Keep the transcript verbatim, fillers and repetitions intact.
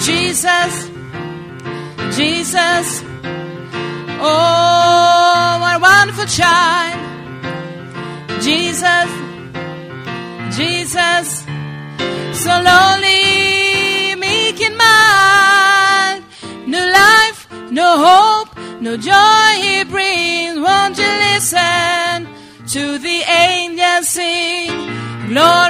Jesus, Jesus, oh, what a wonderful child. Jesus, Jesus, so lonely, meek and mild. No life, no hope, no joy he brings. Won't you listen to the angels sing? Glory.